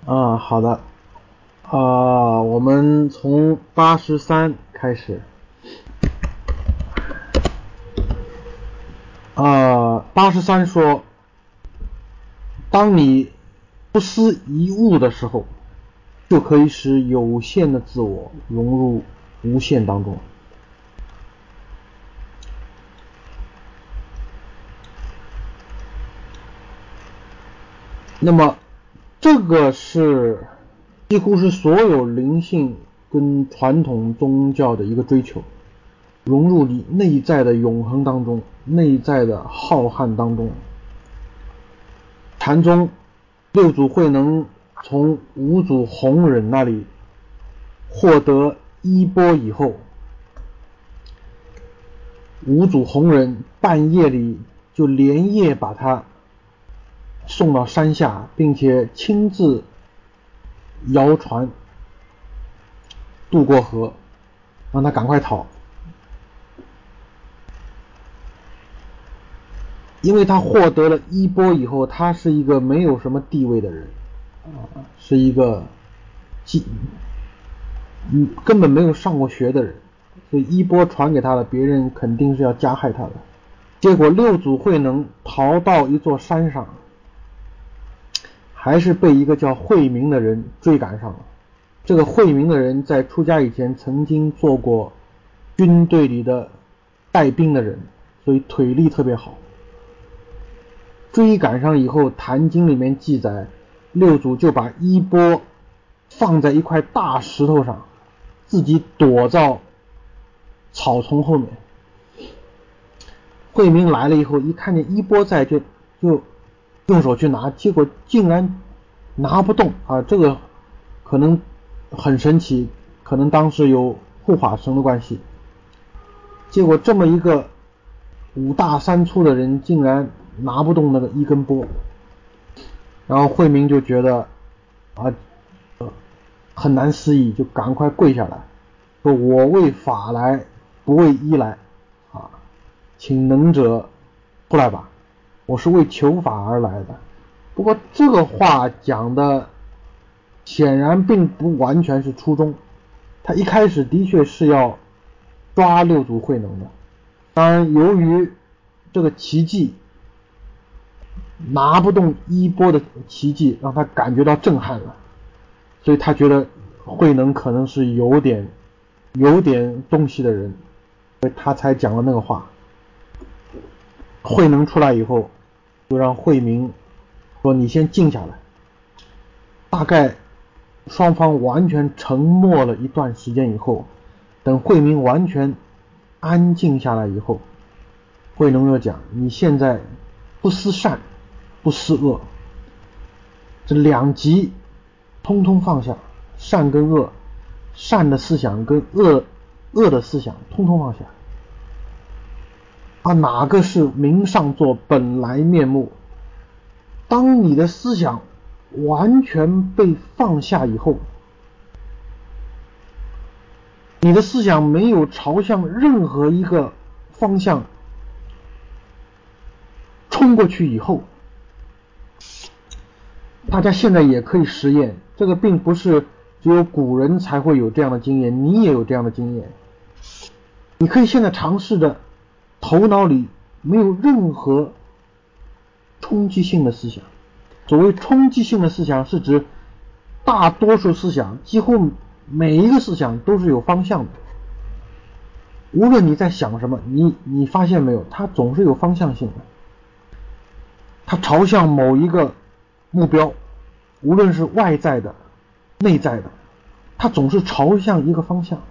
好的。我们从83开始。83说，当你不思一物的时候，就可以使有限的自我融入无限当中。那么这个是几乎是所有灵性跟传统宗教的一个追求，融入你内在的永恒当中，内在的浩瀚当中。禅宗六祖慧能从五祖弘忍那里获得衣钵以后，五祖弘忍半夜里就连夜把他送到山下，并且亲自摇船渡过河，让他赶快逃。因为他获得了衣钵以后，他是一个没有什么地位的人，是一个根本没有上过学的人，所以衣钵传给他的，别人肯定是要加害他的。结果六祖慧能逃到一座山上，还是被一个叫慧明的人追赶上了。这个慧明的人在出家以前曾经做过军队里的带兵的人，所以腿力特别好。追赶上以后，坛经里面记载，六祖就把衣钵放在一块大石头上，自己躲到草丛后面。慧明来了以后，一看见衣钵在，就用手去拿，结果竟然拿不动这个可能很神奇，可能当时有护法神的关系。结果这么一个5大3粗的人竟然拿不动那个一根钵，然后慧明就觉得很难思议，就赶快跪下来说，我为法来，不为衣来请能者出来吧，我是为求法而来的。不过这个话讲的显然并不完全是初衷，他一开始的确是要抓六祖慧能的。当然由于这个奇迹，拿不动衣钵的奇迹让他感觉到震撼了，所以他觉得慧能可能是有点东西的人，所以他才讲了那个话。慧能出来以后，就让慧明说，你先静下来。大概双方完全沉默了一段时间以后，等慧明完全安静下来以后，慧能又讲，你现在不思善不思恶，这两极通通放下，善跟恶，善的思想跟恶的思想通通放下。哪个是明上座本来面目？当你的思想完全被放下以后，你的思想没有朝向任何一个方向冲过去以后，大家现在也可以实验，这个并不是只有古人才会有这样的经验，你也有这样的经验。你可以现在尝试着头脑里没有任何冲击性的思想。所谓冲击性的思想，是指大多数思想，几乎每一个思想都是有方向的。无论你在想什么，你发现没有，它总是有方向性的，它朝向某一个目标，无论是外在的内在的，它总是朝向一个方向。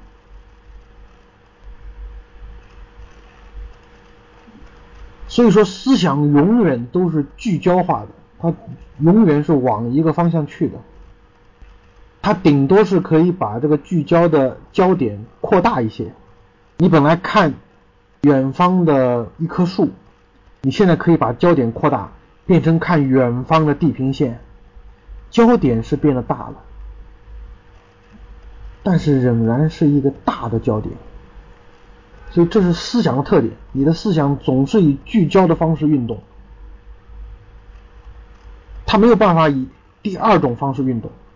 所以说思想永远都是聚焦化的，它永远是往一个方向去的，它顶多是可以把这个聚焦的焦点扩大一些。你本来看远方的一棵树，你现在可以把焦点扩大，变成看远方的地平线，焦点是变得大了，但是仍然是一个大的焦点。所以这是思想的特点，你的思想总是以聚焦的方式运动，它没有办法以第二种方式运动，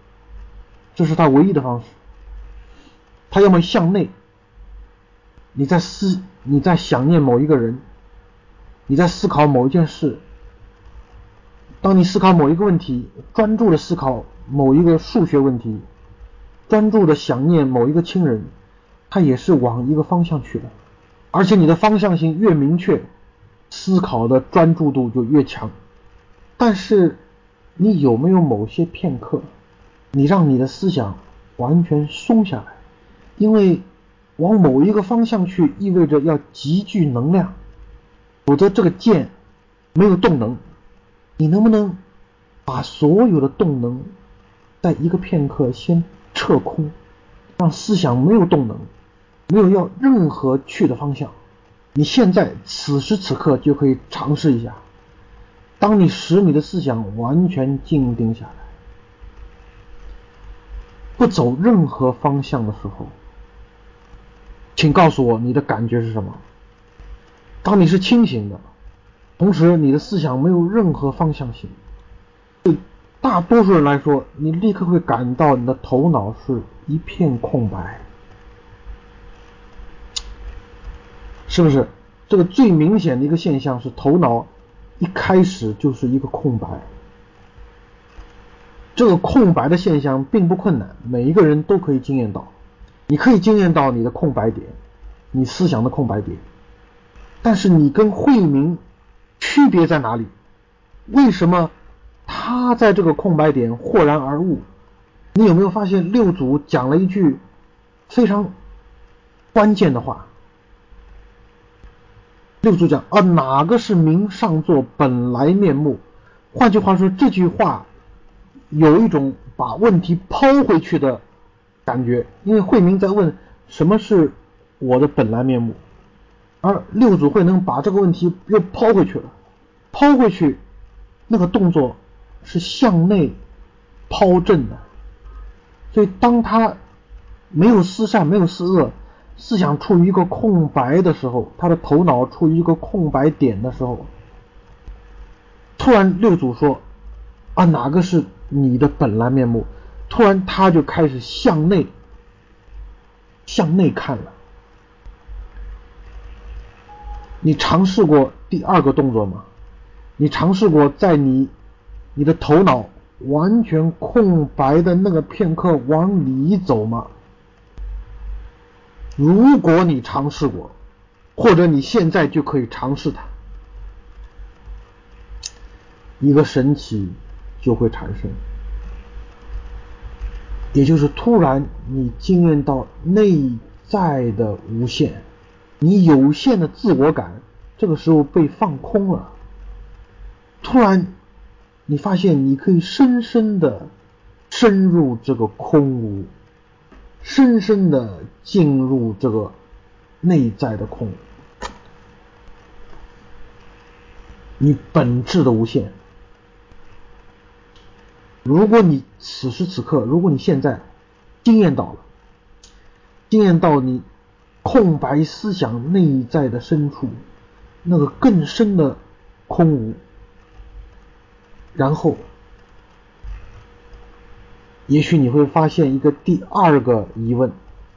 这是他唯一的方式。他要么向内，你在想念某一个人，你在思考某一件事。当你思考某一个问题，专注的思考某一个数学问题，专注的想念某一个亲人，他也是往一个方向去的。而且你的方向性越明确，思考的专注度就越强。但是你有没有某些片刻，你让你的思想完全松下来？因为往某一个方向去意味着要集聚能量，否则这个箭没有动能。你能不能把所有的动能在一个片刻先撤空，让思想没有动能，没有要任何去的方向？你现在此时此刻就可以尝试一下。当你使你的思想完全静定下来，不走任何方向的时候，请告诉我你的感觉是什么？当你是清醒的，同时你的思想没有任何方向性，对大多数人来说，你立刻会感到你的头脑是一片空白，是不是？这个最明显的一个现象是头脑一开始就是一个空白。这个空白的现象并不困难，每一个人都可以经验到。你可以经验到你的空白点，你思想的空白点，但是你跟慧明区别在哪里？为什么他在这个空白点豁然而悟？你有没有发现六祖讲了一句非常关键的话？六祖讲哪个是明上座本来面目？换句话说，这句话有一种把问题抛回去的感觉，因为慧明在问什么是我的本来面目，而六祖慧能把这个问题又抛回去了。抛回去那个动作是向内抛正的，所以当他没有思善没有思恶，思想处于一个空白的时候，他的头脑处于一个空白点的时候，突然六祖说哪个是你的本来面目？突然他就开始向内看了。你尝试过第二个动作吗？你尝试过在你的头脑完全空白的那个片刻往里走吗？如果你尝试过，或者你现在就可以尝试它，一个神奇就会产生，也就是突然你经验到内在的无限，你有限的自我感这个时候被放空了。突然你发现你可以深深的深入这个空无，深深的进入这个内在的空，你本质的无限。如果你此时此刻，如果你现在经验到你空白思想内在的深处那个更深的空无，然后也许你会发现一个第二个疑问，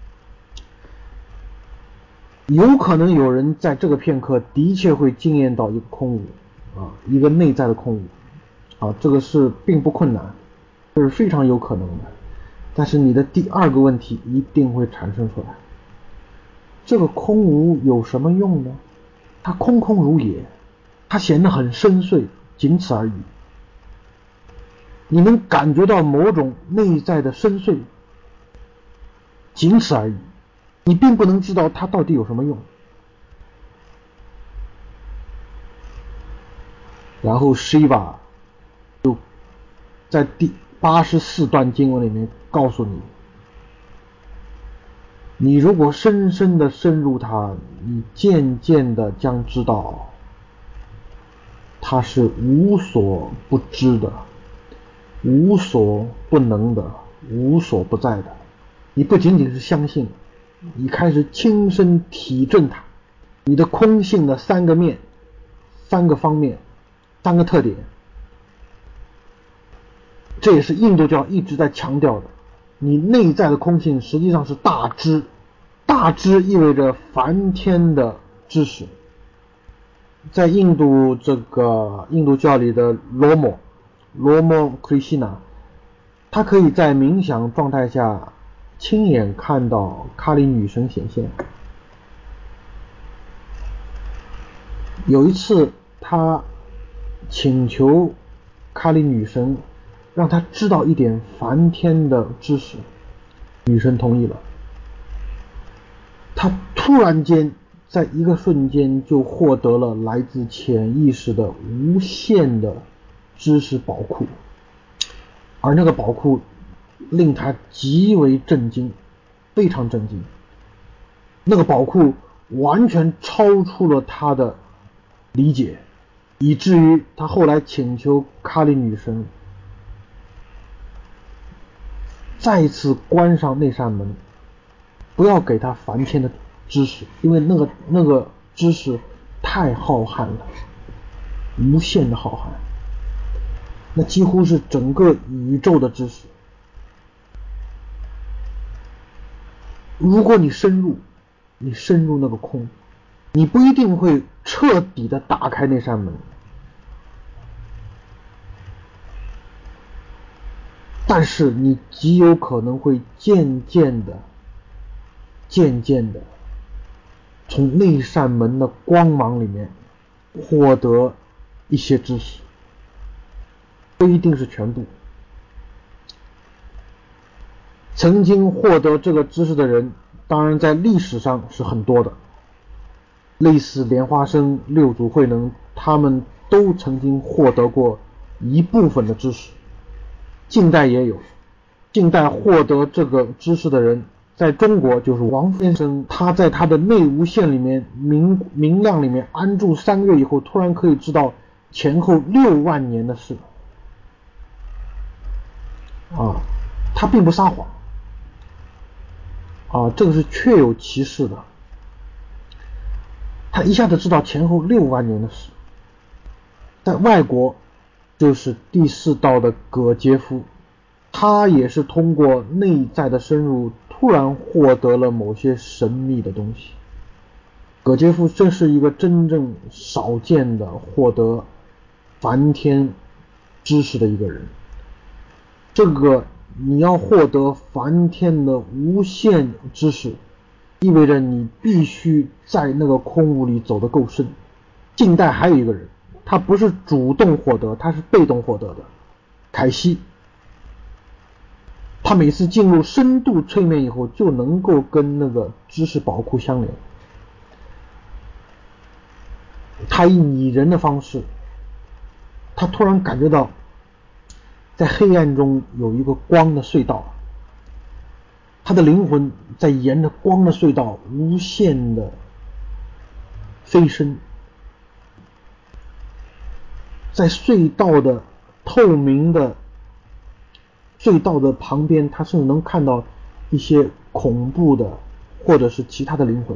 有可能有人在这个片刻的确会经验到一个空无一个内在的空无这个是并不困难，这是非常有可能的。但是你的第二个问题一定会产生出来，这个空无有什么用呢？它空空如也，它显得很深邃，仅此而已。你能感觉到某种内在的深邃，仅此而已，你并不能知道它到底有什么用。然后 Shiva 就在第84段经文里面告诉你，你如果深深的深入它，你渐渐的将知道它是无所不知的，无所不能的，无所不在的。你不仅仅是相信，你开始亲身体证它，你的空性的三个面、三个方面、三个特点。这也是印度教一直在强调的， 你内在的空性实际上是大知，大知意味着梵天的知识。在印度教里的罗摩 Krishna， 他可以在冥想状态下亲眼看到卡里女神显现。有一次他请求卡里女神让他知道一点梵天的知识，女神同意了。他突然间在一个瞬间就获得了来自潜意识的无限的知识宝库，而那个宝库令他极为震惊，非常震惊。那个宝库完全超出了他的理解，以至于他后来请求卡里女神再次关上那扇门，不要给他梵天的知识，因为那个知识太浩瀚了，无限的浩瀚，那几乎是整个宇宙的知识。如果你深入那个空，你不一定会彻底的打开那扇门，但是你极有可能会渐渐的从那扇门的光芒里面获得一些知识，不一定是全部。曾经获得这个知识的人，当然在历史上是很多的，类似莲花生、六祖慧能，他们都曾经获得过一部分的知识。近代也有，近代获得这个知识的人，在中国就是王先生，他在他的内无限里面明亮里面安住3个月以后，突然可以知道前后6万年的事啊，他并不撒谎啊，这个是确有其事的。他一下子知道前后6万年的事。在外国就是第4道的葛杰夫，他也是通过内在的深入突然获得了某些神秘的东西。葛杰夫这是一个真正少见的获得梵天知识的一个人。这个你要获得梵天的无限知识，意味着你必须在那个空无里走得够深。近代还有一个人，他不是主动获得，他是被动获得的，凯西。他每次进入深度催眠以后，就能够跟那个知识宝库相连。他以拟人的方式，他突然感觉到在黑暗中有一个光的隧道，他的灵魂在沿着光的隧道无限的飞升，在隧道的透明的隧道的旁边，他甚至能看到一些恐怖的或者是其他的灵魂，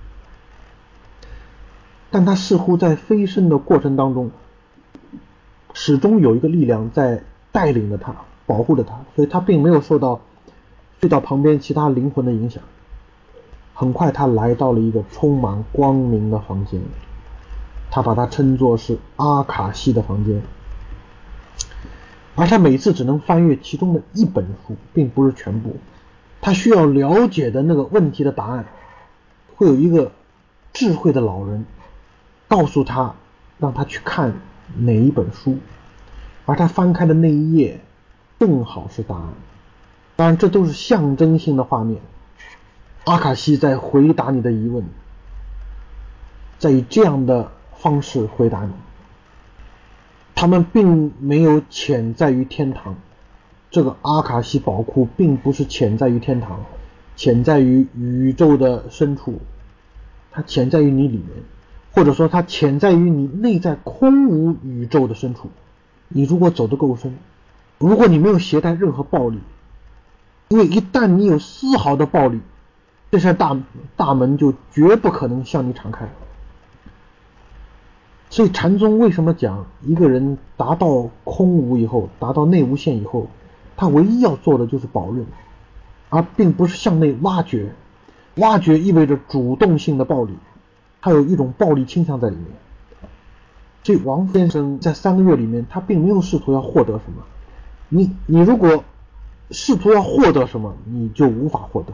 但他似乎在飞升的过程当中，始终有一个力量在带领着他，保护着他，所以他并没有受到隧道旁边其他灵魂的影响。很快他来到了一个充满光明的房间，他把它称作是阿卡西的房间，而他每次只能翻阅其中的一本书，并不是全部。他需要了解的那个问题的答案，会有一个智慧的老人告诉他，让他去看哪一本书，而他翻开的那一页正好是答案。当然这都是象征性的画面，阿卡西在回答你的疑问，在以这样的方式回答你。他们并没有潜在于天堂，这个阿卡西宝库并不是潜在于天堂，潜在于宇宙的深处，它潜在于你里面，或者说它潜在于你内在空无宇宙的深处。你如果走得够深，如果你没有携带任何暴力，因为一旦你有丝毫的暴力，这扇大门就绝不可能向你敞开。所以禅宗为什么讲一个人达到空无以后，达到内无限以后，他唯一要做的就是保任。 而并不是向内挖掘。挖掘意味着主动性的暴力，它有一种暴力倾向在里面。所以王先生在3个月里面，他并没有试图要获得什么。你如果试图要获得什么，你就无法获得。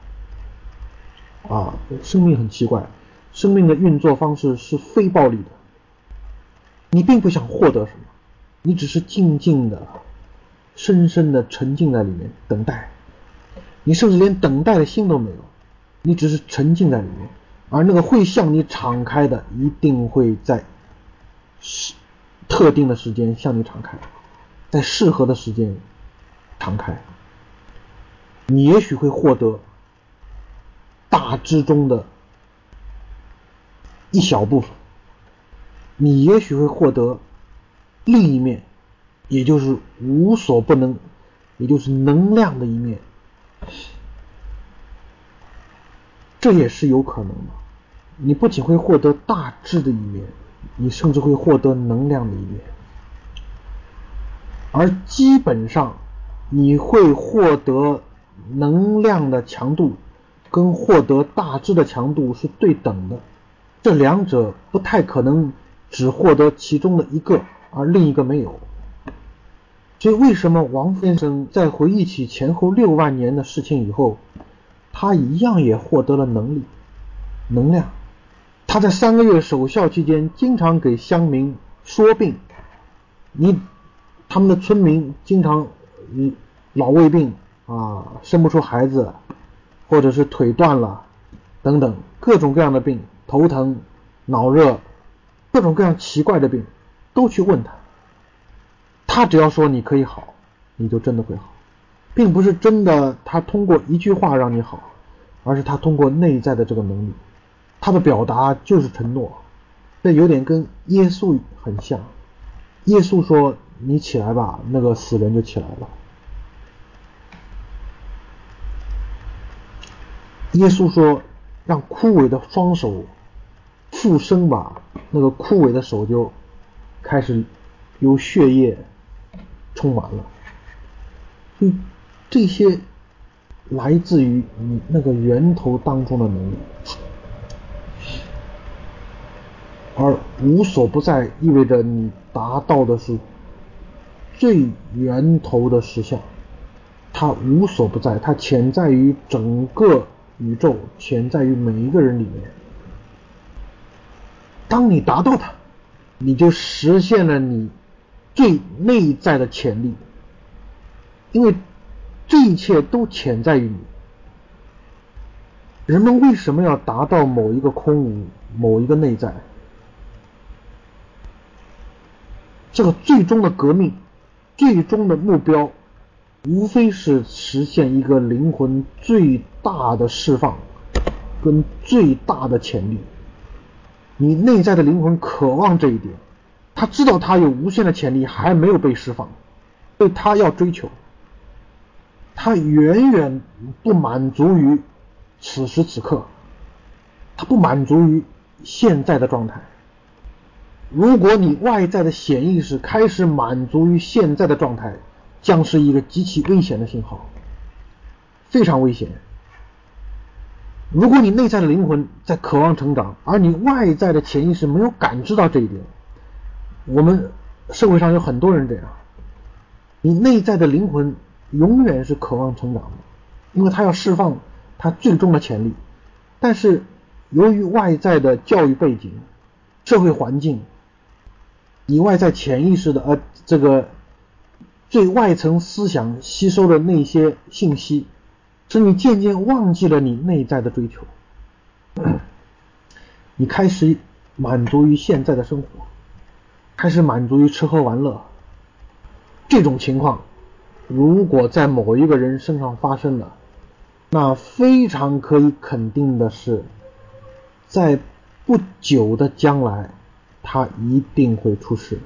生命很奇怪，生命的运作方式是非暴力的。你并不想获得什么，你只是静静的、深深的沉浸在里面等待。你甚至连等待的心都没有，你只是沉浸在里面。而那个会向你敞开的，一定会在特定的时间向你敞开，在适合的时间敞开。你也许会获得大之中的一小部分，你也许会获得另一面，也就是无所不能，也就是能量的一面。这也是有可能的。你不仅会获得大智的一面，你甚至会获得能量的一面。而基本上你会获得能量的强度跟获得大智的强度是对等的，这两者不太可能只获得其中的一个而另一个没有。所以为什么王先生在回忆起前后6万年的事情以后，他一样也获得了能量。他在3个月守孝期间经常给乡民说病，他们的村民经常老胃病生不出孩子，或者是腿断了等等各种各样的病，头疼脑热，各种各样奇怪的病都去问他，他只要说你可以好，你就真的会好。并不是真的他通过一句话让你好，而是他通过内在的这个能力，他的表达就是承诺。这有点跟耶稣很像，耶稣说你起来吧，那个死人就起来了。耶稣说让枯萎的双手复生吧，那个枯萎的手就开始由血液充满了。所以这些来自于你那个源头当中的能力。而无所不在意味着你达到的是最源头的实相，它无所不在，它潜在于整个宇宙，潜在于每一个人里面。当你达到它，你就实现了你最内在的潜力，因为这一切都潜在于你。人们为什么要达到某一个空无，某一个内在？这个最终的革命，最终的目标，无非是实现一个灵魂最大的释放跟最大的潜力。你内在的灵魂渴望这一点，他知道他有无限的潜力还没有被释放，所以他要追求。他远远不满足于此时此刻，他不满足于现在的状态。如果你外在的显意识开始满足于现在的状态，将是一个极其危险的信号，非常危险。如果你内在的灵魂在渴望成长，而你外在的潜意识没有感知到这一点，我们社会上有很多人这样，你内在的灵魂永远是渴望成长的，因为他要释放他最终的潜力。但是由于外在的教育背景、社会环境，以外在潜意识的这个最外层思想吸收的那些信息，使你渐渐忘记了你内在的追求。你开始满足于现在的生活，开始满足于吃喝玩乐。这种情况如果在某一个人身上发生了，那非常可以肯定的是，在不久的将来他一定会出事。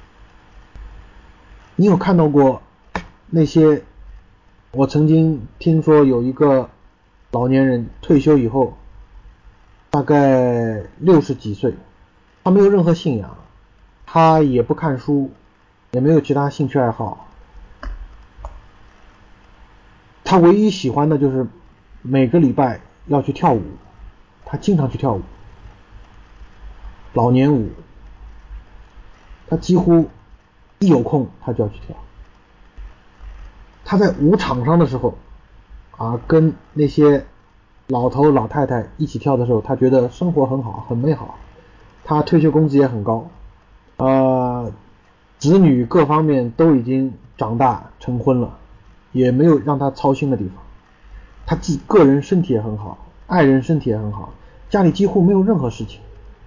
你有看到过那些，我曾经听说有一个老年人退休以后大概60几岁，他没有任何信仰，他也不看书，也没有其他兴趣爱好， 他唯一喜欢的就是每个礼拜要去跳舞，他经常去跳舞，老年舞，他几乎一有空他就要去跳。他在舞场上的时候跟那些老头老太太一起跳的时候，他觉得生活很好很美好，他退休工资也很高，子女各方面都已经长大成婚了，也没有让他操心的地方，他自己个人身体也很好，爱人身体也很好，家里几乎没有任何事情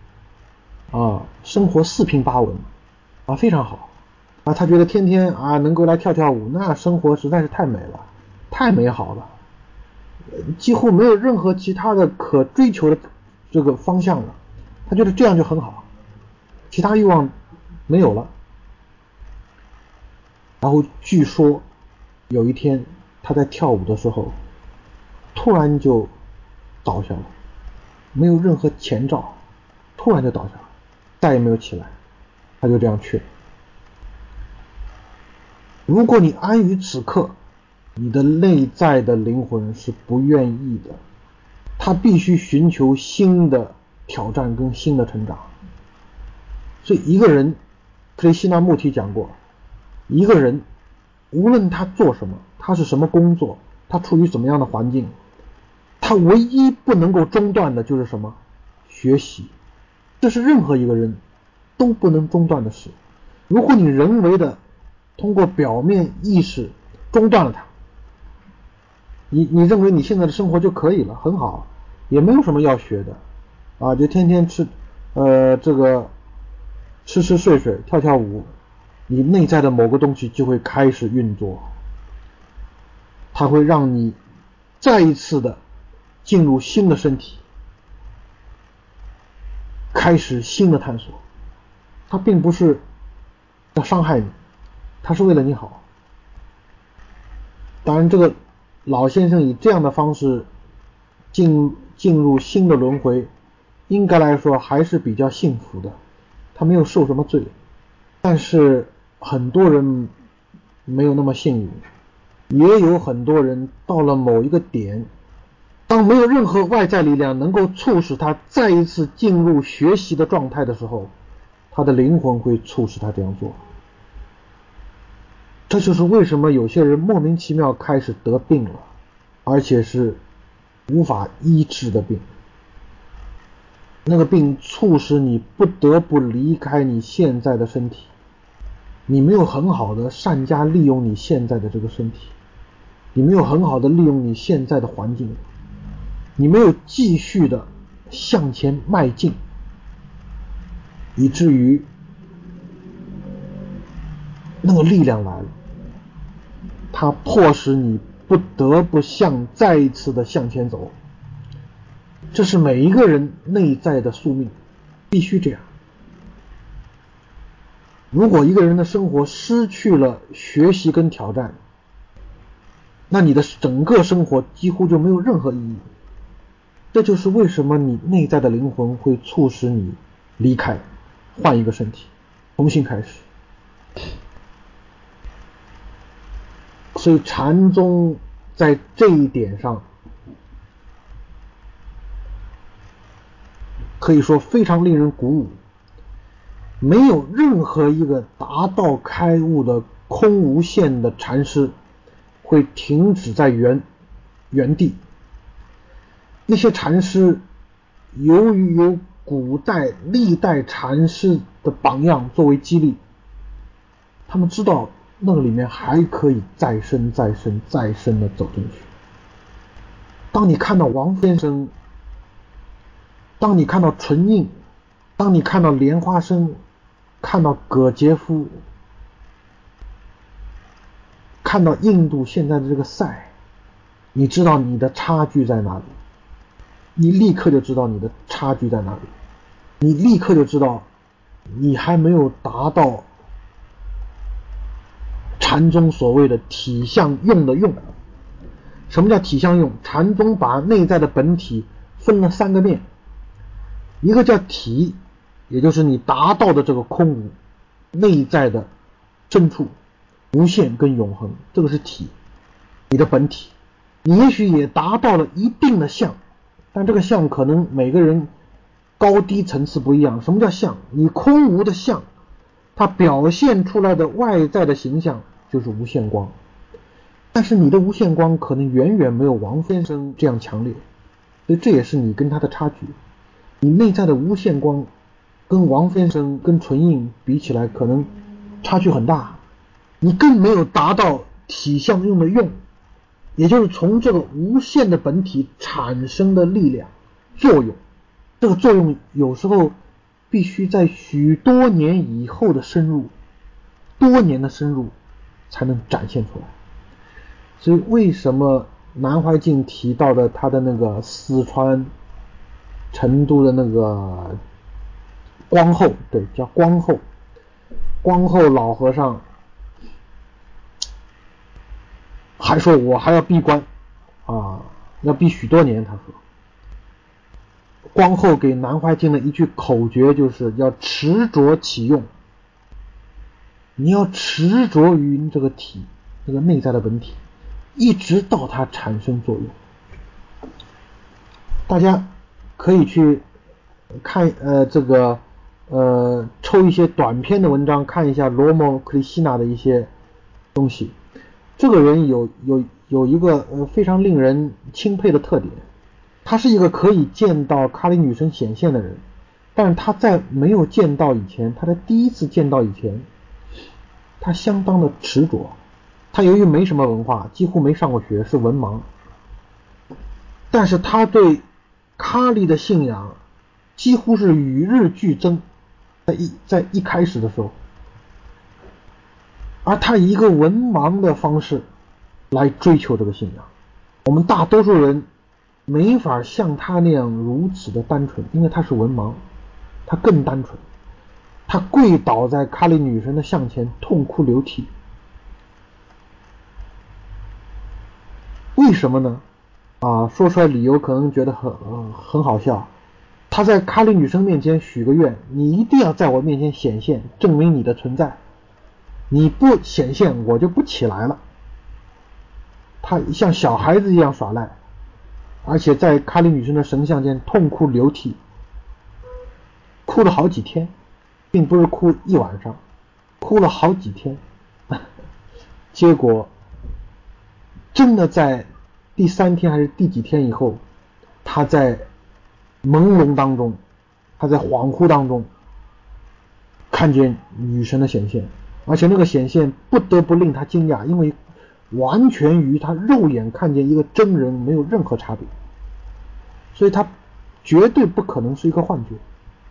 生活四平八稳非常好他觉得天天能够来跳跳舞，那生活实在是太美了，太美好了，几乎没有任何其他的可追求的这个方向了，他觉得这样就很好，其他欲望没有了。然后据说有一天他在跳舞的时候突然就倒下了，没有任何前兆，突然就倒下了，再也没有起来，他就这样去了。如果你安于此刻，你的内在的灵魂是不愿意的，他必须寻求新的挑战跟新的成长。所以一个人，克里希那穆提讲过，一个人无论他做什么，他是什么工作，他处于怎么样的环境，他唯一不能够中断的就是什么？学习。这是任何一个人都不能中断的事。如果你人为的通过表面意识中断了它，你认为你现在的生活就可以了，很好，也没有什么要学的就天天吃睡睡跳跳舞，你内在的某个东西就会开始运作，它会让你再一次的进入新的身体，开始新的探索。它并不是要伤害你，它是为了你好。当然这个老先生以这样的方式进入新的轮回，应该来说还是比较幸福的，他没有受什么罪。但是很多人没有那么幸运，也有很多人到了某一个点，当没有任何外在力量能够促使他再一次进入学习的状态的时候，他的灵魂会促使他这样做。这就是为什么有些人莫名其妙开始得病了，而且是无法医治的病。那个病促使你不得不离开你现在的身体，你没有很好的善加利用你现在的这个身体，你没有很好的利用你现在的环境，你没有继续的向前迈进，以至于那个力量来了，它迫使你不得不再一次的向前走。这是每一个人内在的宿命，必须这样。如果一个人的生活失去了学习跟挑战，那你的整个生活几乎就没有任何意义。这就是为什么你内在的灵魂会促使你离开，换一个身体，重新开始。所以禅宗在这一点上可以说非常令人鼓舞，没有任何一个达到开悟的空无限的禅师会停止在原地。那些禅师由于有古代历代禅师的榜样作为激励，他们知道那个里面还可以再深再深再深的走进去。当你看到王先生，当你看到纯印，当你看到莲花生，看到葛杰夫，看到印度现在的这个赛，你知道你的差距在哪里，你立刻就知道你的差距在哪里，你立刻就知道你还没有达到禅宗所谓的体相用的用。什么叫体相用？禅宗把内在的本体分了三个面，一个叫体，也就是你达到的这个空无，内在的真处，无限跟永恒，这个是体，你的本体。 你也许也达到了一定的相，但这个相可能每个人高低层次不一样。什么叫相？你空无的相，它表现出来的外在的形象就是无限光，但是你的无限光可能远远没有王先生这样强烈，所以这也是你跟他的差距。你内在的无限光跟王先生跟纯印比起来可能差距很大，你更没有达到体相用的用，也就是从这个无限的本体产生的力量作用。这个作用有时候必须在许多年以后的深入，多年的深入才能展现出来。所以为什么南怀瑾提到的他的那个四川成都的那个光后，对，叫光后，光后老和尚还说我还要闭关啊，要闭许多年。他说光后给南怀瑾的一句口诀就是要执着其用，你要执着于这个体，这个内在的本体，一直到它产生作用。大家可以去看抽一些短篇的文章，看一下罗摩克里希那的一些东西。这个人有一个非常令人钦佩的特点，他是一个可以见到卡里女神显现的人，但是他在没有见到以前，他在第一次见到以前，他相当的执着。他由于没什么文化，几乎没上过学，是文盲，但是他对卡里的信仰几乎是与日俱增，在一开始的时候，而他以一个文盲的方式来追求这个信仰。我们大多数人没法像他那样如此的单纯，因为他是文盲，他更单纯。他跪倒在卡里女神的像前痛哭流涕。为什么呢？说出来理由可能觉得很好笑。他在卡里女神面前许个愿，你一定要在我面前显现，证明你的存在，你不显现我就不起来了。他像小孩子一样耍赖，而且在卡里女神的神像前痛哭流涕，哭了好几天，并不是哭一晚上，哭了好几天。结果真的在第3天还是第几天以后，他在朦胧当中，他在恍惚当中看见女神的显现，而且那个显现不得不令他惊讶，因为完全与他肉眼看见一个真人没有任何差别，所以他绝对不可能是一个幻觉。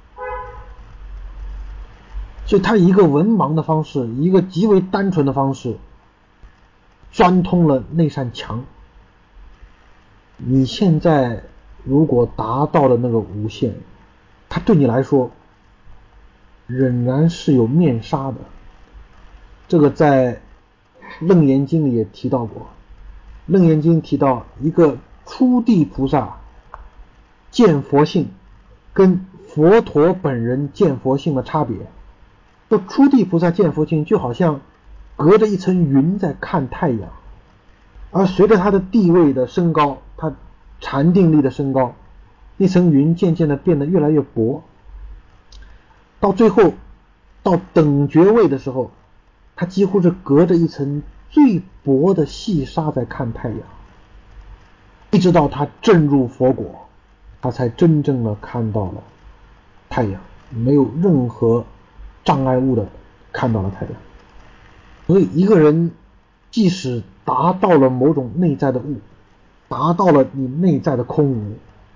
所以他以一个文盲的方式，以一个极为单纯的方式钻通了那扇墙。你现在如果达到了那个无限，它对你来说仍然是有面纱的。这个在楞严经里也提到过。楞严经提到一个初地菩萨见佛性跟佛陀本人见佛性的差别。说初地菩萨见佛性就好像隔着一层云在看太阳，而随着他的地位的升高，他禅定力的升高，那层云渐渐的变得越来越薄，到最后到等觉位的时候，他几乎是隔着一层最薄的细沙在看太阳，一直到他证入佛果，他才真正的看到了太阳，没有任何障碍物的看到了太阳。所以一个人即使达到了某种内在的物，达到了你内在的空无，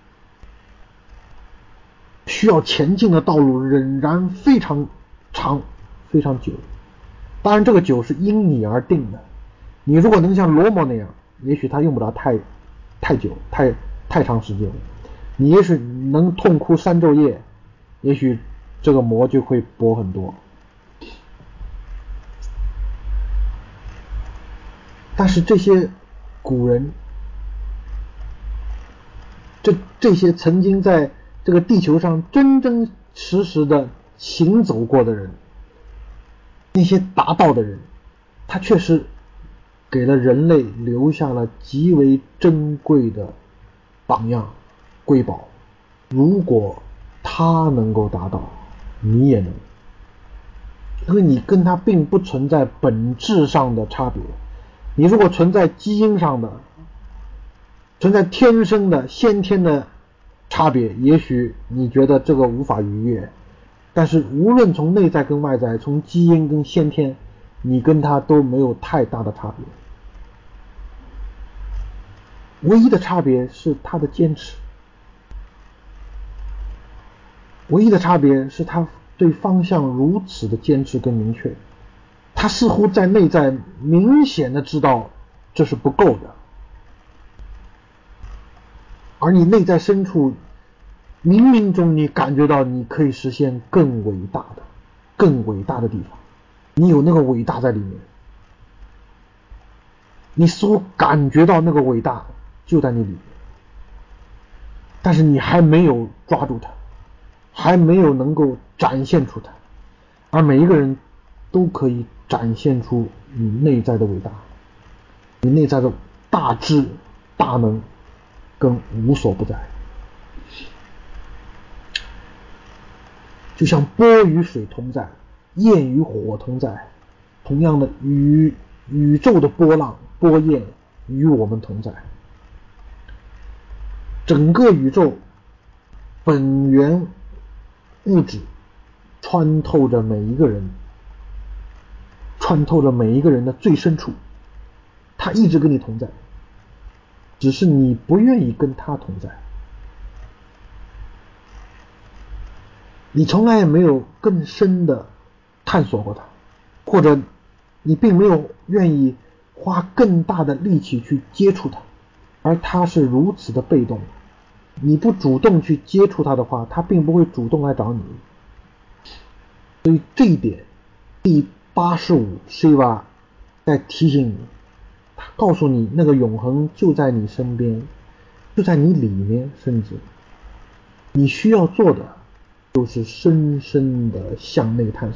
需要前进的道路仍然非常长非常久。当然这个久是因你而定的，你如果能像罗摩那样，也许他用不了太久太长时间，你也许能痛哭3昼夜，也许这个魔就会薄很多。但是这些古人，这些曾经在这个地球上真真实实的行走过的人，那些达到的人，他却是给了人类留下了极为珍贵的榜样瑰宝。如果他能够达到，你也能，因为你跟他并不存在本质上的差别。你如果存在基因上的，存在天生的先天的差别，也许你觉得这个无法逾越，但是无论从内在跟外在，从基因跟先天，你跟他都没有太大的差别。唯一的差别是他的坚持，唯一的差别是他对方向如此的坚持跟明确，他似乎在内在明显的知道这是不够的，而你内在深处冥冥中你感觉到你可以实现更伟大的地方，你有那个伟大在里面，你似乎感觉到那个伟大就在你里面，但是你还没有抓住它，还没有能够展现出它，而每一个人都可以展现出你内在的伟大，你内在的大智大能跟无所不在。就像波与水同在，焰与火同在，同样的宇宙的波浪波焰与我们同在。整个宇宙本源物质穿透着每一个人，穿透着每一个人的最深处，他一直跟你同在，只是你不愿意跟他同在。你从来也没有更深的探索过它，或者你并没有愿意花更大的力气去接触它，而它是如此的被动，你不主动去接触它的话，它并不会主动来找你。所以这一点，第85 Shiva 在提醒你，他告诉你那个永恒就在你身边，就在你里面，甚至你需要做的就是深深的向内探索。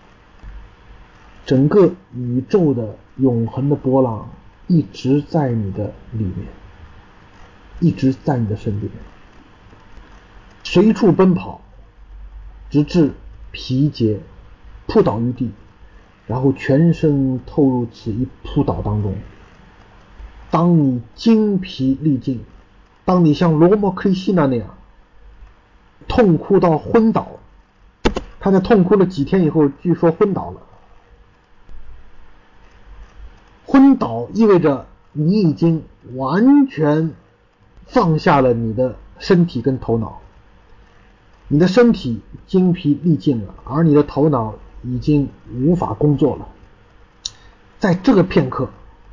整个宇宙的永恒的波浪一直在你的里面，一直在你的身边，随处奔跑，直至疲竭扑倒于地，然后全身透入此一扑倒当中。当你精疲力尽，当你像罗摩克利希那样痛哭到昏倒，他在痛哭了几天以后据说昏倒了。昏倒意味着你已经完全放下了你的身体跟头脑，你的身体精疲力尽了，而你的头脑已经无法工作了。在这个片刻，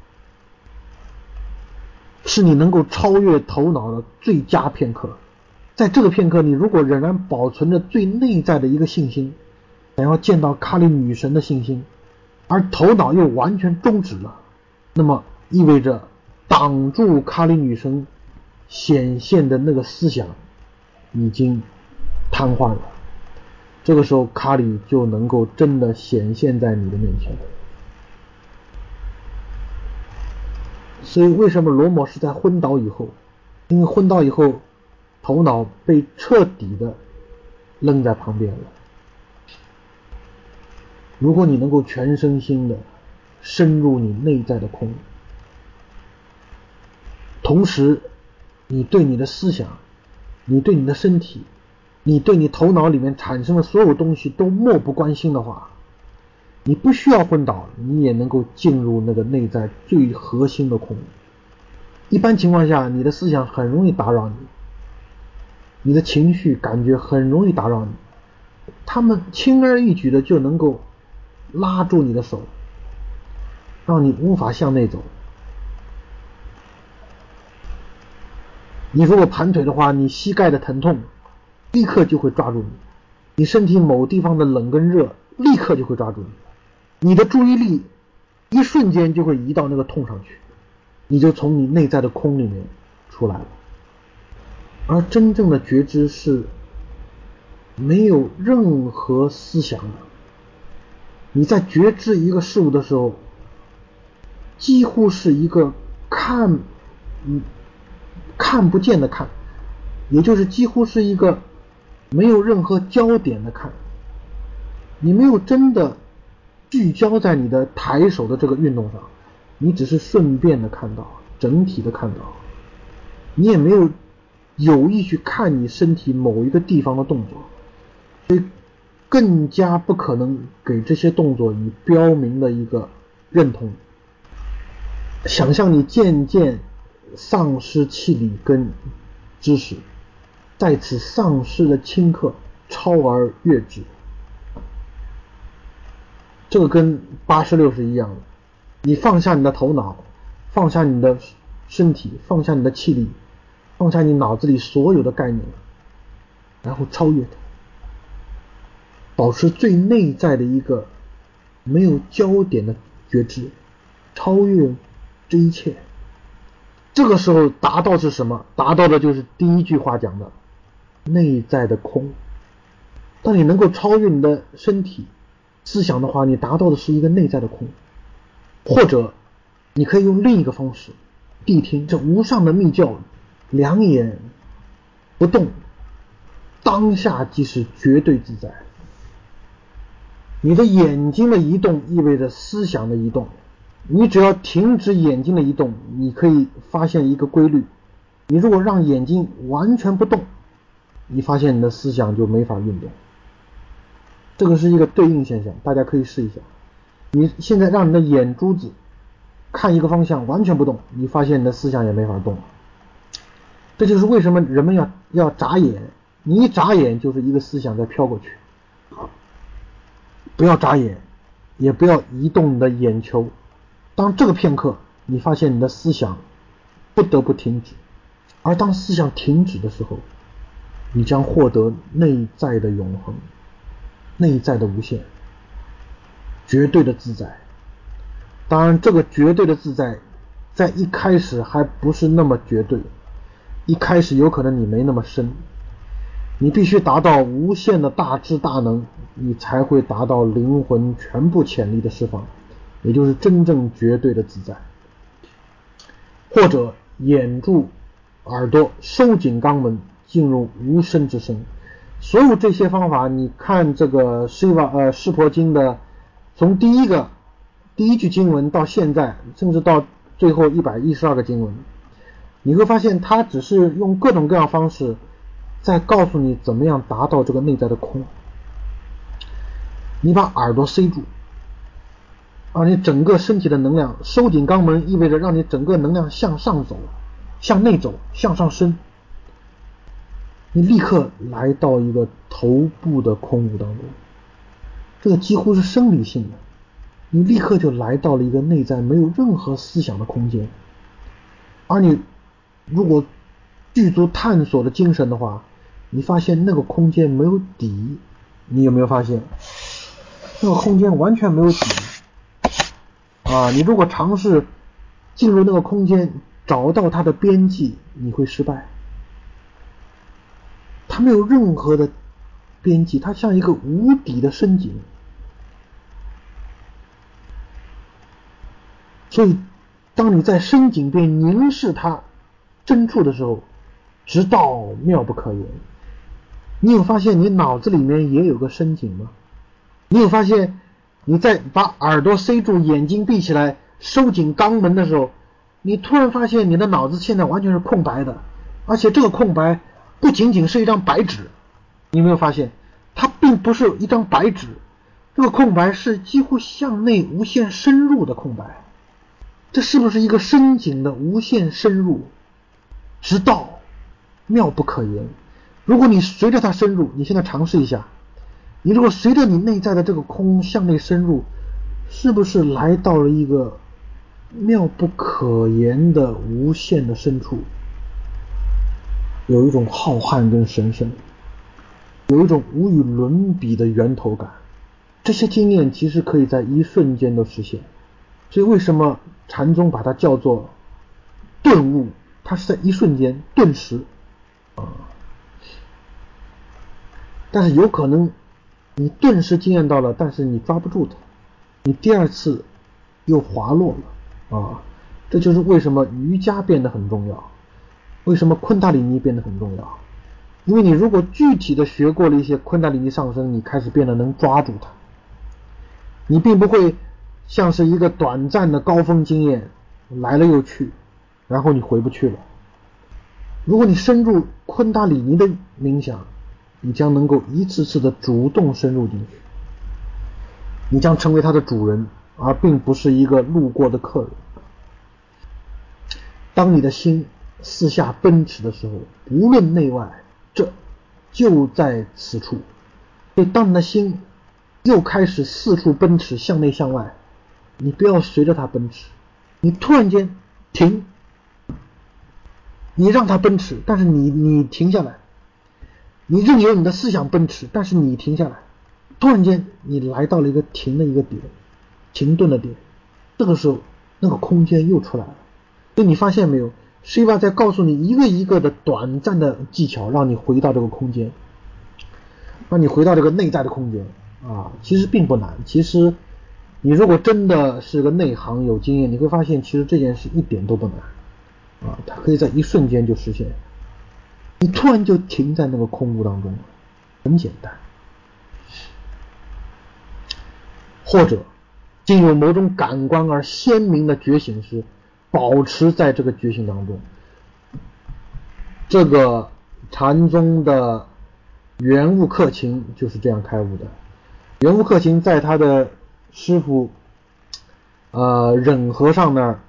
是你能够超越头脑的最佳片刻。在这个片刻，你如果仍然保存着最内在的一个信心，想要见到卡里女神的信心，而头脑又完全终止了，那么意味着挡住卡里女神显现的那个思想已经瘫痪了。这个时候卡里就能够真的显现在你的面前。所以为什么罗摩是在昏倒以后？因为昏倒以后头脑被彻底的扔在旁边了。如果你能够全身心的深入你内在的空，同时你对你的思想，你对你的身体，你对你头脑里面产生的所有东西都漠不关心的话，你不需要昏倒，你也能够进入那个内在最核心的空。一般情况下，你的思想很容易打扰你，你的情绪感觉很容易打扰你，他们轻而易举的就能够拉住你的手，让你无法向内走。你如果盘腿的话，你膝盖的疼痛立刻就会抓住你，你身体某地方的冷跟热立刻就会抓住你，你的注意力一瞬间就会移到那个痛上去，你就从你内在的空里面出来了。而真正的觉知是没有任何思想的。你在觉知一个事物的时候， 几乎是一个看不见的看，也就是几乎是一个没有任何焦点的看，你没有真的聚焦在你的抬手的这个运动上，你只是顺便的看到，整体的看到，你也没有有意去看你身体某一个地方的动作，所以更加不可能给这些动作以标明的一个认同。想象你渐渐丧失气力跟知识，在此丧失的顷刻超而越之，这个跟86是一样的。你放下你的头脑，放下你的身体，放下你的气力，放下你脑子里所有的概念，然后超越它，保持最内在的一个没有焦点的觉知，超越这一切。这个时候达到是什么？达到的就是第一句话讲的内在的空。当你能够超越你的身体思想的话，你达到的是一个内在的空。或者你可以用另一个方式谛听这无上的密教，两眼不动，当下即是绝对自在。你的眼睛的移动意味着思想的移动，你只要停止眼睛的移动，你可以发现一个规律。你如果让眼睛完全不动，你发现你的思想就没法运动。这个是一个对应现象，大家可以试一下。你现在让你的眼珠子看一个方向完全不动，你发现你的思想也没法动。这就是为什么人们要眨眼，你一眨眼就是一个思想在飘过去。不要眨眼，也不要移动你的眼球。当这个片刻你发现你的思想不得不停止，而当思想停止的时候，你将获得内在的永恒，内在的无限，绝对的自在。当然这个绝对的自在在一开始还不是那么绝对，一开始有可能你没那么深，你必须达到无限的大智大能，你才会达到灵魂全部潜力的释放，也就是真正绝对的自在。或者眼住耳朵，收紧肛门，进入无声之声。所有这些方法，你看这个释婆经的，从第一句经文到现在，甚至到最后112个经文，你会发现它只是用各种各样方式在告诉你怎么样达到这个内在的空。你把耳朵塞住，让你整个身体的能量收紧肛门，意味着让你整个能量向上走，向内走，向上升。你立刻来到一个头部的空无当中，这个几乎是生理性的，你立刻就来到了一个内在没有任何思想的空间。而你如果具足探索的精神的话，你发现那个空间没有底。你有没有发现那个空间完全没有底你如果尝试进入那个空间找到它的边际，你会失败。它没有任何的边际，它像一个无底的深井。所以当你在深井边凝视它深处的时候，直到妙不可言。你有发现你脑子里面也有个深井吗？你有发现你在把耳朵塞住，眼睛闭起来，收紧肛门的时候，你突然发现你的脑子现在完全是空白的，而且这个空白不仅仅是一张白纸。你有没有发现它并不是一张白纸，这个空白是几乎向内无限深入的空白。这是不是一个深井的无限深入，直到妙不可言？如果你随着它深入，你现在尝试一下，你如果随着你内在的这个空向内深入，是不是来到了一个妙不可言的无限的深处？有一种浩瀚跟神圣，有一种无与伦比的源头感。这些经验其实可以在一瞬间都实现。所以为什么禅宗把它叫做顿悟？它是在一瞬间顿时但是有可能你顿时经验到了，但是你抓不住它，你第二次又滑落了， 这就是为什么瑜伽变得很重要，为什么昆达里尼变得很重要。因为你如果具体的学过了一些昆达里尼上升，你开始变得能抓住它，你并不会像是一个短暂的高峰经验来了又去，然后你回不去了。如果你深入昆达里尼的冥想，你将能够一次次的主动深入进去，你将成为它的主人，而并不是一个路过的客人。当你的心四下奔驰的时候，无论内外，这就在此处。所以当你的心又开始四处奔驰，向内向外，你不要随着它奔驰，你突然间停，你让它奔驰，但是你停下来，你任由你的思想奔驰，但是你停下来，突然间你来到了一个停的一个点，停顿的点，这个时候那个空间又出来了。所以你发现没有，Shiva在告诉你一个一个的短暂的技巧，让你回到这个空间，让你回到这个内在的空间其实并不难。其实你如果真的是个内行有经验，你会发现其实这件事一点都不难它可以在一瞬间就实现，你突然就停在那个空无当中，很简单。或者进入某种感官而鲜明的觉醒时，保持在这个觉醒当中。这个禅宗的圆悟克勤就是这样开悟的。圆悟克勤在他的师父忍和尚那儿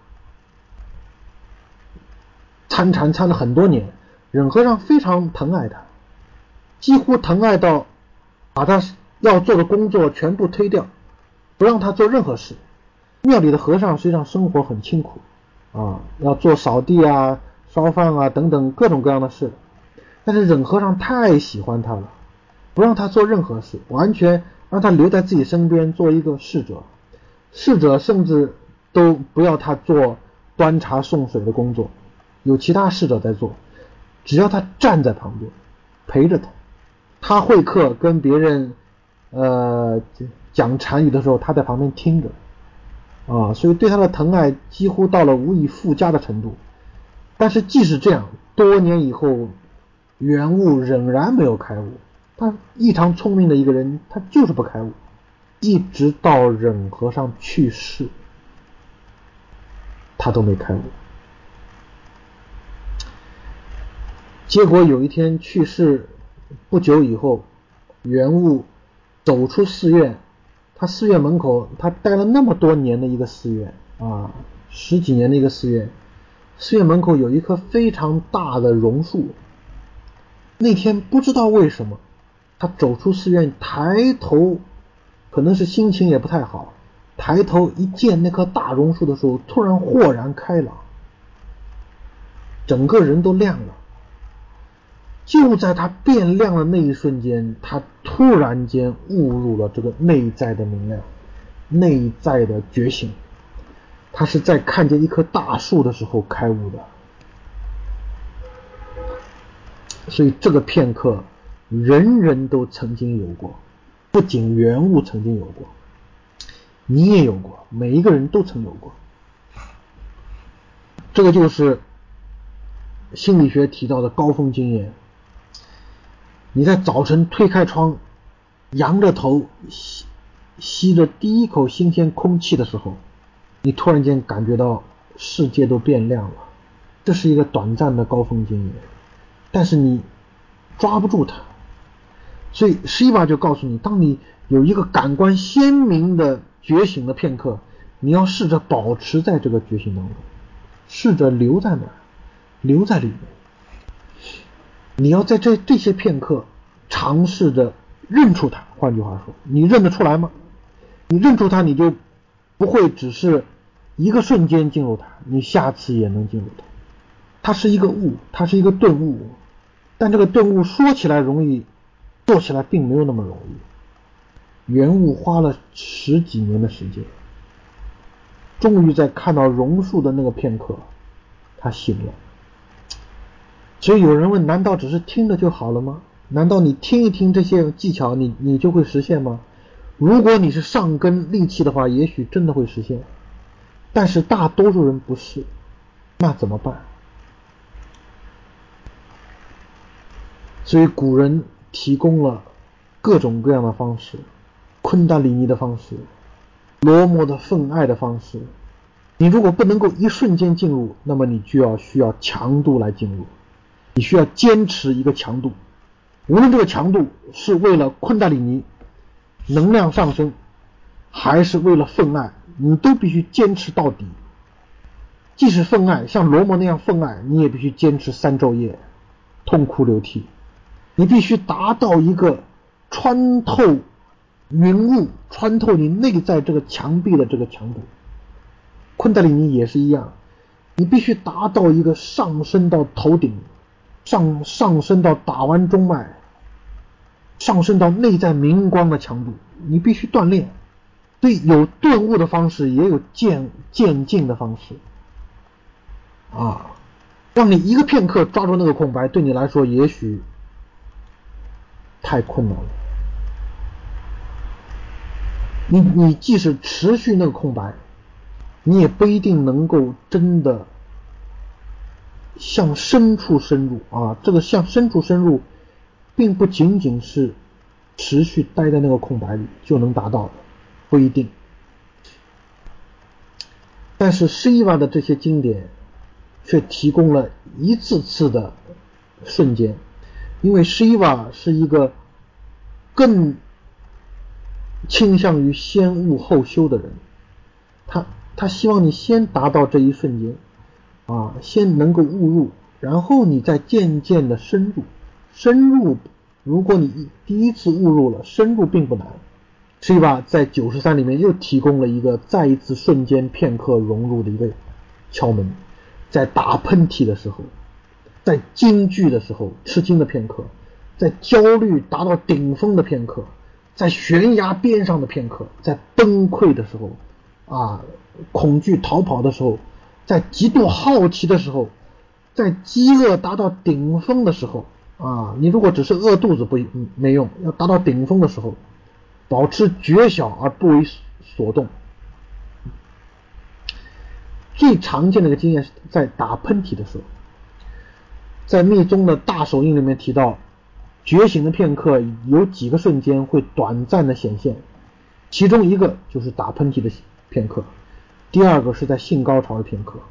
参禅参了很多年，忍和尚非常疼爱他，几乎疼爱到把他要做的工作全部推掉，不让他做任何事。庙里的和尚实际上生活很清苦要做扫地烧饭等等各种各样的事，但是忍和尚太喜欢他了，不让他做任何事，完全让他留在自己身边做一个侍者。侍者甚至都不要他做端茶送水的工作，有其他侍者在做，只要他站在旁边陪着他。他会客跟别人讲禅语的时候，他在旁边听着所以对他的疼爱几乎到了无以复加的程度。但是即使这样，多年以后，圆悟仍然没有开悟。他异常聪明的一个人，他就是不开悟，一直到忍和尚去世，他都没开悟。结果有一天去世不久以后，圆悟走出寺院，他寺院门口，他待了那么多年的一个寺院十几年的一个寺院，寺院门口有一棵非常大的榕树。那天不知道为什么，他走出寺院，抬头，可能是心情也不太好，抬头一见那棵大榕树的时候，突然豁然开朗，整个人都亮了。就在他变亮的那一瞬间，他突然间悟入了这个内在的明亮，内在的觉醒。他是在看见一棵大树的时候开悟的。所以这个片刻人人都曾经有过，不仅圆悟曾经有过，你也有过，每一个人都曾有过。这个就是心理学提到的高峰经验。你在早晨推开窗，仰着头吸着第一口新鲜空气的时候，你突然间感觉到世界都变亮了。这是一个短暂的高峰经验，但是你抓不住它。所以 Shiva 就告诉你，当你有一个感官鲜明的觉醒的片刻，你要试着保持在这个觉醒当中，试着留在那儿，留在里面。你要在这些片刻尝试着认出它。换句话说，你认得出来吗？你认出它，你就不会只是一个瞬间进入它，你下次也能进入它。它是一个悟，它是一个顿悟，但这个顿悟说起来容易，做起来并没有那么容易。圆悟花了10几年的时间，终于在看到榕树的那个片刻，他醒了。所以有人问，难道只是听着就好了吗？难道你听一听这些技巧，你就会实现吗？如果你是上根利器的话，也许真的会实现。 但是大多数人不是，那怎么办？所以古人提供了各种各样的方式，昆达里尼的方式，罗摩的分爱的方式。你如果不能够一瞬间进入，那么你就需要强度来进入，你需要坚持一个强度，无论这个强度是为了昆达里尼能量上升，还是为了分爱，你都必须坚持到底。即使分爱，像罗摩那样分爱，你也必须坚持3昼夜，痛哭流涕。你必须达到一个穿透云雾，穿透你内在这个墙壁的这个强度。昆达里尼也是一样，你必须达到一个上升到头顶，上升到打完中脉，上升到内在明光的强度，你必须锻炼。所以有顿悟的方式，也有渐进的方式让你一个片刻抓住那个空白，对你来说也许太困难了。你即使持续那个空白，你也不一定能够真的向深处深入这个向深处深入并不仅仅是持续待在那个空白里就能达到的，不一定。但是施伊瓦的这些经典却提供了一次次的瞬间，因为施伊瓦是一个更倾向于先悟后修的人，他希望你先达到这一瞬间先能够悟入，然后你再渐渐的深入。如果你第一次悟入了，深入并不难。施伊瓦在93里面又提供了一个再一次瞬间片刻融入的一个窍门，在打喷嚏的时候，在惊惧的时候吃惊的片刻，在焦虑达到顶峰的片刻，在悬崖边上的片刻，在崩溃的时候恐惧逃跑的时候，在极度好奇的时候，在饥饿达到顶峰的时候你如果只是饿肚子没用，要达到顶峰的时候，保持觉晓而不为所动。最常见的一个经验是在打喷嚏的时候，在密宗的大手印里面提到，觉醒的片刻有几个瞬间会短暂的显现，其中一个就是打喷嚏的片刻，第二个是在性高潮的片刻，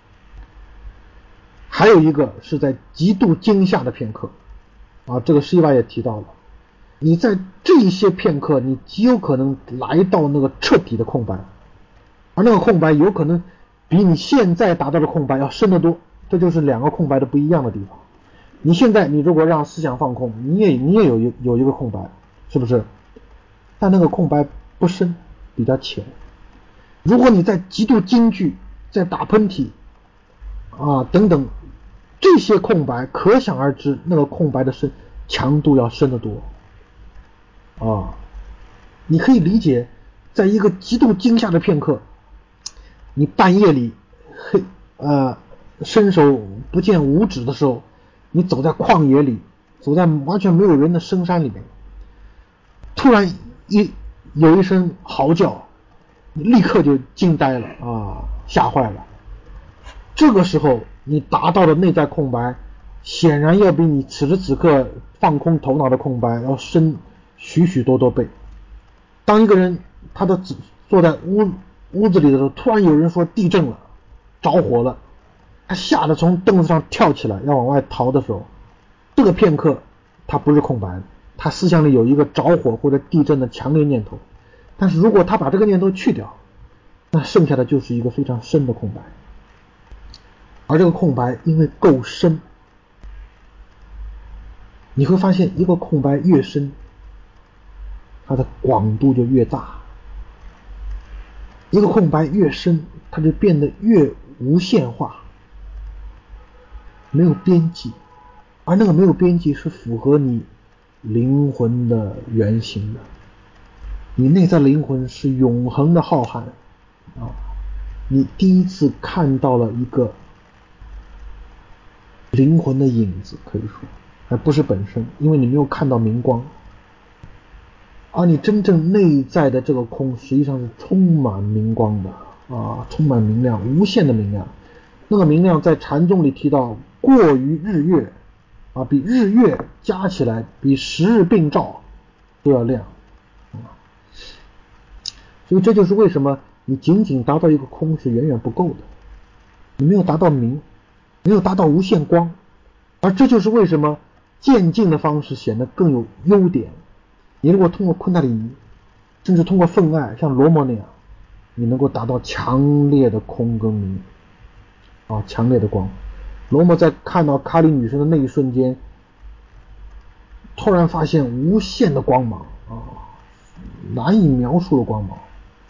还有一个是在极度惊吓的片刻这个施伊瓦也提到了。你在这些片刻，你极有可能来到那个彻底的空白，而那个空白有可能比你现在达到的空白要深得多。这就是两个空白的不一样的地方。你现在你如果让思想放空，你也有一个空白，是不是？但那个空白不深，比较浅。如果你在极度惊惧，在打喷嚏等等，这些空白可想而知，那个空白的强度要深得多你可以理解，在一个极度惊吓的片刻，你半夜里伸手不见五指的时候，你走在旷野里，走在完全没有人的深山里面，突然有一声嚎叫，你立刻就惊呆了吓坏了。这个时候你达到的内在空白显然要比你此时此刻放空头脑的空白要深许许多多倍。当一个人他坐在屋子里的时候，突然有人说地震了，着火了，他吓得从凳子上跳起来要往外逃的时候，这个片刻他不是空白的，他思想里有一个着火或者地震的强烈念头。但是如果他把这个念头去掉，那剩下的就是一个非常深的空白。而这个空白因为够深，你会发现一个空白越深，它的广度就越大，一个空白越深，它就变得越无限化，没有边际。而那个没有边际是符合你灵魂的原型的，你内在灵魂是永恒的浩瀚你第一次看到了一个灵魂的影子，可以说还不是本身，因为你没有看到明光。而你真正内在的这个空实际上是充满明光的， 充满明亮，无限的明亮。那个明亮在禅宗里提到过于日月比日月加起来比10日并照都要亮。所以这就是为什么你仅仅达到一个空是远远不够的，你没有达到明，没有达到无限光。而这就是为什么渐进的方式显得更有优点。你如果通过昆达里尼，甚至通过分爱，像罗摩那样，你能够达到强烈的空跟明强烈的光。罗摩在看到卡里女神的那一瞬间，突然发现无限的光芒难以描述的光芒。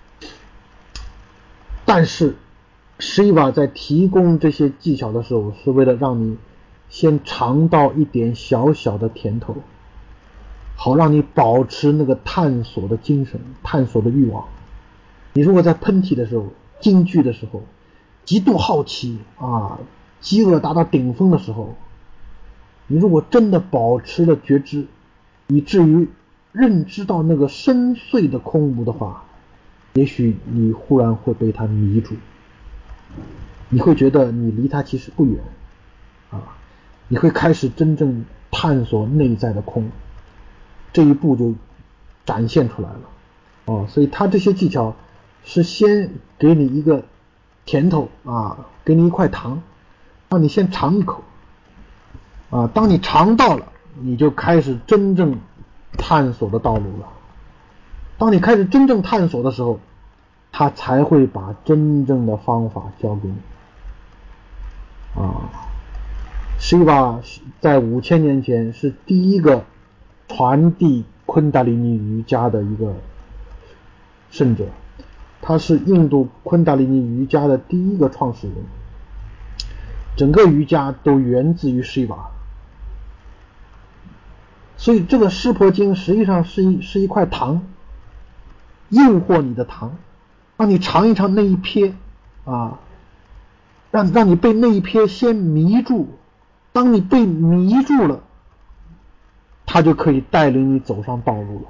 但是施伊瓦在提供这些技巧的时候，是为了让你先尝到一点小小的甜头，好让你保持那个探索的精神，探索的欲望。你如果在喷嚏的时候，惊惧的时候，极度好奇饥饿达到顶峰的时候，你如果真的保持了觉知，以至于认知到那个深邃的空无的话，也许你忽然会被它迷住，你会觉得你离它其实不远你会开始真正探索内在的空，这一步就展现出来了所以他这些技巧是先给你一个甜头给你一块糖，让你先尝一口当你尝到了，你就开始真正探索的道路了。当你开始真正探索的时候，他才会把真正的方法教给你施伊瓦在5000年前是第一个传递昆达里尼瑜伽的一个圣者，他是印度昆达里尼瑜伽的第一个创始人，整个瑜伽都源自于施伊瓦。所以这个湿婆经实际上是一块糖，诱惑你的糖，让你尝一尝那一瞥让你被那一瞥先迷住。当你被迷住了，他就可以带领你走上道路了。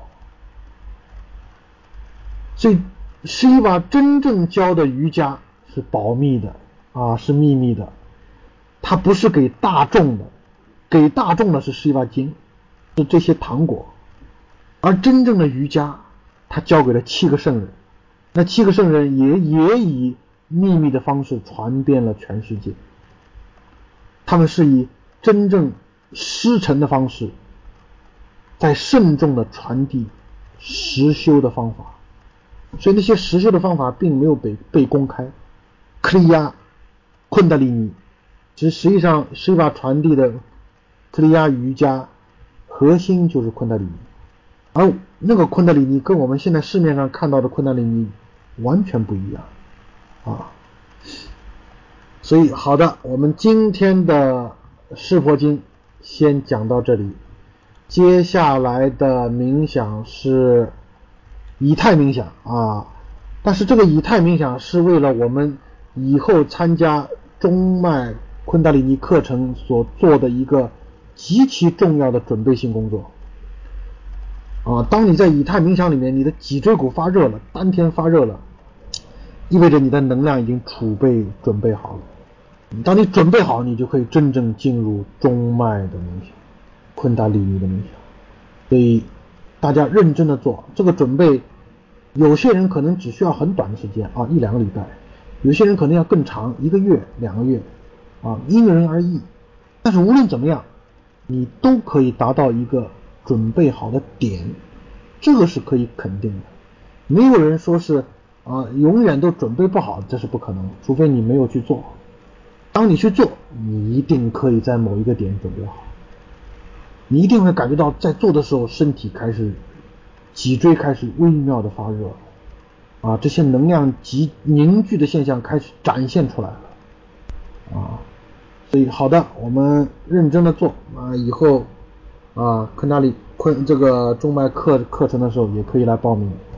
所以施伊瓦真正教的瑜伽是保密的是秘密的，它不是给大众的，给大众的是施伊瓦经，是这些糖果。而真正的瑜伽他教给了7个圣人，那7个圣人也以秘密的方式传遍了全世界。他们是以真正师承的方式，在慎重的传递实修的方法。所以那些实修的方法并没有被公开。克利亚、昆达里尼，实际上施伊瓦传递的克利亚瑜伽核心就是昆达里尼，而那个昆达里尼跟我们现在市面上看到的昆达里尼完全不一样所以好的，我们今天的湿婆经先讲到这里。接下来的冥想是以太冥想但是这个以太冥想是为了我们以后参加中脉昆达里尼课程所做的一个极其重要的准备性工作当你在以太冥想里面，你的脊椎骨发热了，丹田发热了，意味着你的能量已经储备准备好了。当你准备好，你就可以真正进入中脉的冥想，昆达里尼的冥想。所以大家认真的做这个准备，有些人可能只需要很短的时间1-2个礼拜，有些人可能要更长，1个月、2个月因人而异。但是无论怎么样，你都可以达到一个准备好的点，这个是可以肯定的。没有人说是永远都准备不好，这是不可能的，除非你没有去做。当你去做，你一定可以在某一个点准备好，你一定会感觉到在做的时候身体开始脊椎开始微妙的发热这些能量凝聚的现象开始展现出来了所以好的，我们认真的做以后昆达里这个中脉课程的时候也可以来报名。